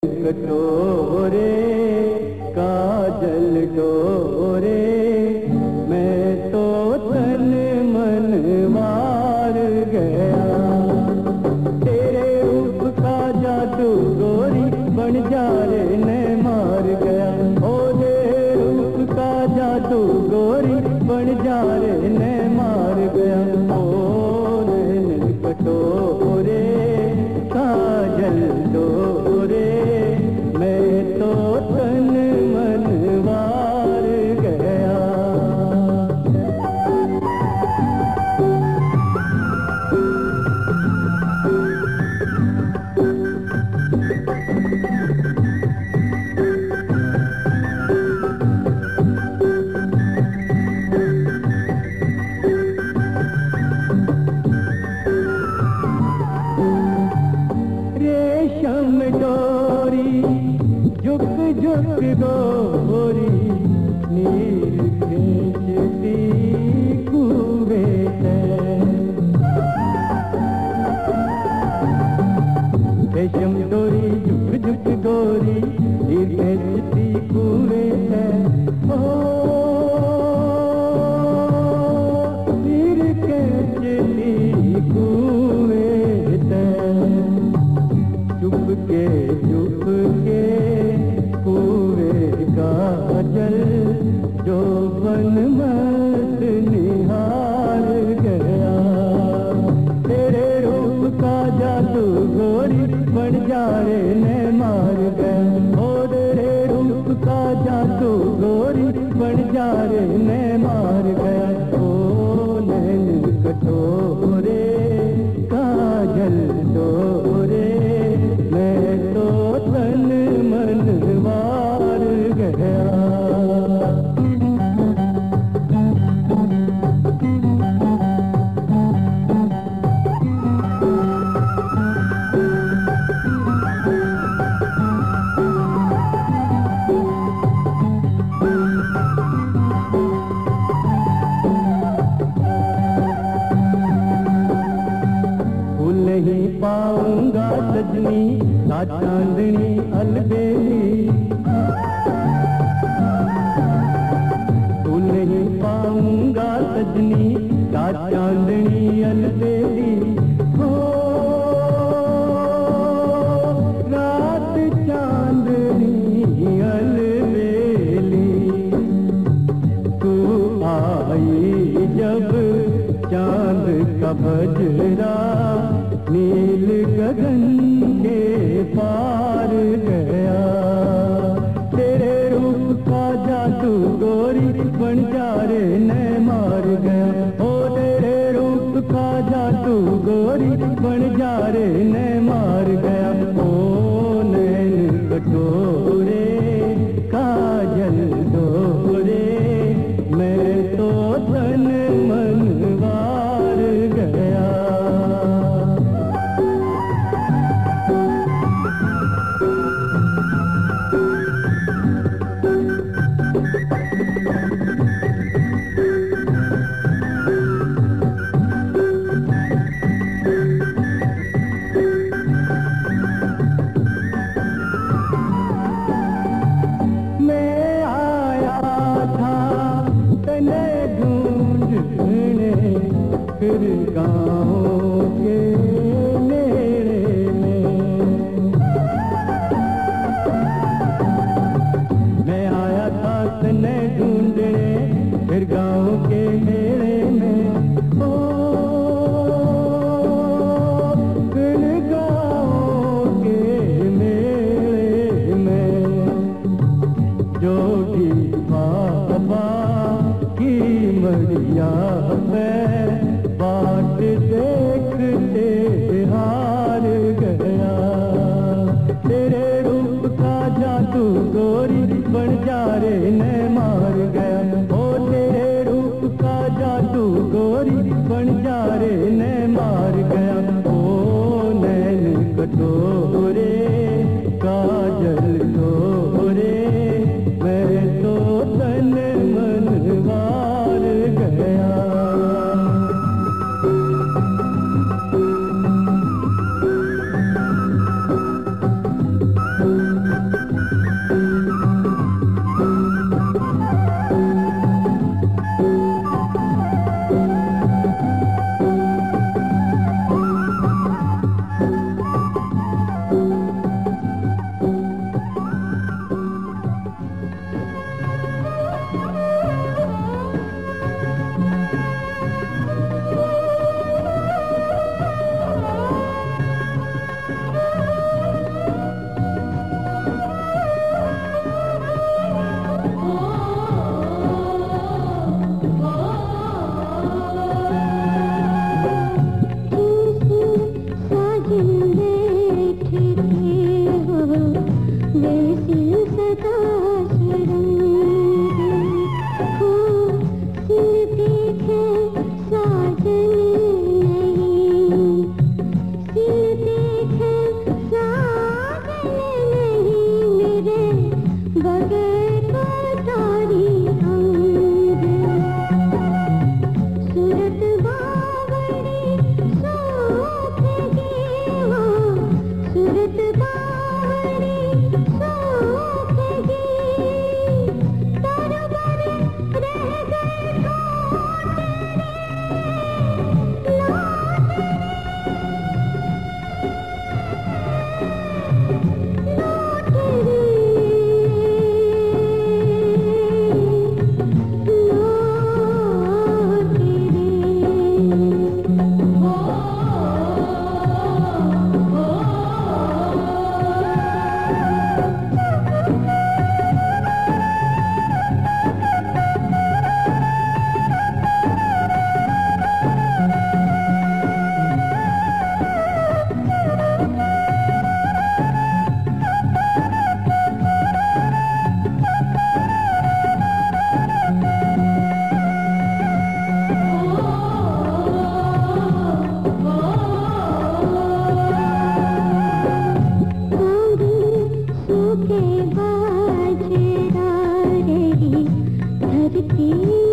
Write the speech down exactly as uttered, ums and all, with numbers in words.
कटोरे काजल डोरे मैं तो तन मन मार गया। तेरे रूप का जादू गोरी बन जा रे ने मार गया। ओ तेरे रूप का जादू गोरी बन जा रे ने मार गया। ओ नैन कटोरे काजल डोरे मैं तो तन मन मार गया। रेशम डोरी झुक झुक गोरी नीर खींचती कुएं से। रेशम डोरी झुक झुक गोरी नीर खींचती कुएं से। ओ नीर खींचती कुएं से। चुप के चुप के कुएं का जल जो बन मत निहार गया। तेरे रूप का जादू गोरी बन जा रे ने मार गया। ओ तेरे रूप का जादू गोरी बन जा रे ने मार गया। ओ नैन कटोरे काजल डोरे मैं तो तन मन मार गया। नहीं पाऊंगा सजनी ना चांदनी अलबेली। तू नहीं पाऊंगा सजनी ना चांदनी अलबेली। हो रात चांदनी अलबेली। तू आई जब चांद का बजरा नील गगन के पार गया। तेरे रूप का जादू गोरी बन जा रे ने मार गया। ओ तेरे रूप का जादू गोरी बन जा रे ने मार गया। ओ नैन कटोरे काजल डोरे मैं तो तन मन मार गया। मैं आया था तने ढूंढने फिर गाँव के मेले में। मैं आया था तने ढूंढने फिर गाँव के मेले में। ओ फिर गाँव के मेले में जोगी बाबा की मरिया में बाट देखते हार गया। तेरे रूप का जादू गोरी बन जा रे ने मार गया। ओ तेरे रूप का जादू गोरी बन जा रे ने मार गया। ओ नैन कटोरे काजल डोरे मैं तो तन मन मार गया। Thank you. के बाजरा रही धरती